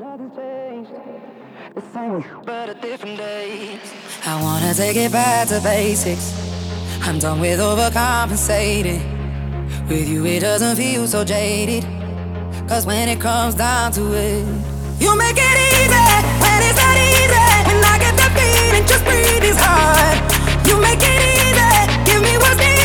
But a different day. I wanna take it back to basics. I'm done with overcompensating. With you it doesn't feel so jaded. Cause when it comes down to it, you make it easy when it's not easy. When I get that feeling, just breathe is hard. You make it easy, give me what's needed.